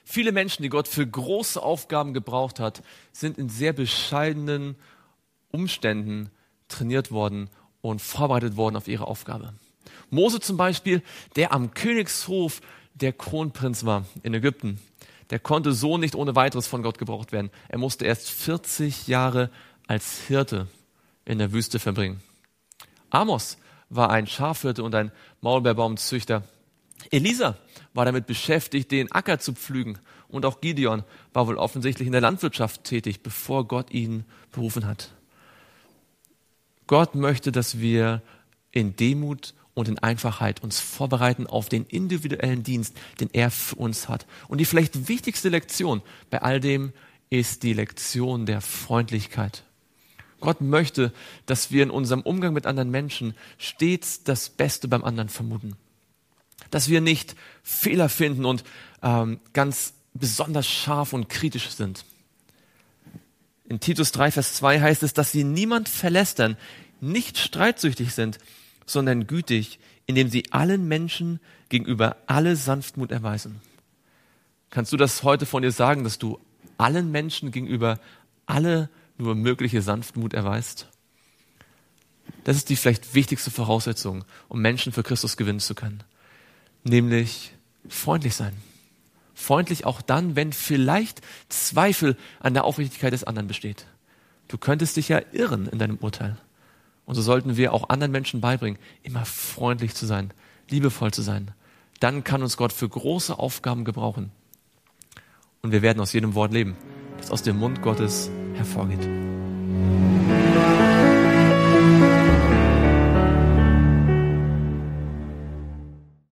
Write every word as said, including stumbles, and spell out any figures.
Viele Menschen, die Gott für große Aufgaben gebraucht hat, sind in sehr bescheidenen Umständen trainiert worden und vorbereitet worden auf ihre Aufgabe. Mose zum Beispiel, der am Königshof der Kronprinz war in Ägypten, der konnte so nicht ohne weiteres von Gott gebraucht werden. Er musste erst vierzig Jahre als Hirte in der Wüste verbringen. Amos war ein Schafhirte und ein Maulbeerbaumzüchter. Elisa war damit beschäftigt, den Acker zu pflügen. Und auch Gideon war wohl offensichtlich in der Landwirtschaft tätig, bevor Gott ihn berufen hat. Gott möchte, dass wir in Demut und in Einfachheit uns vorbereiten auf den individuellen Dienst, den er für uns hat. Und die vielleicht wichtigste Lektion bei all dem ist die Lektion der Freundlichkeit. Gott möchte, dass wir in unserem Umgang mit anderen Menschen stets das Beste beim anderen vermuten. Dass wir nicht Fehler finden und ähm, ganz besonders scharf und kritisch sind. In Titus drei, Vers zwei heißt es, dass sie niemand verlästern, nicht streitsüchtig sind, sondern gütig, indem sie allen Menschen gegenüber alle Sanftmut erweisen. Kannst du das heute von dir sagen, dass du allen Menschen gegenüber alle nur mögliche Sanftmut erweist? Das ist die vielleicht wichtigste Voraussetzung, um Menschen für Christus gewinnen zu können. Nämlich freundlich sein. Freundlich auch dann, wenn vielleicht Zweifel an der Aufrichtigkeit des anderen besteht. Du könntest dich ja irren in deinem Urteil. Und so sollten wir auch anderen Menschen beibringen, immer freundlich zu sein, liebevoll zu sein. Dann kann uns Gott für große Aufgaben gebrauchen. Und wir werden aus jedem Wort leben, das aus dem Mund Gottes hervorgeht.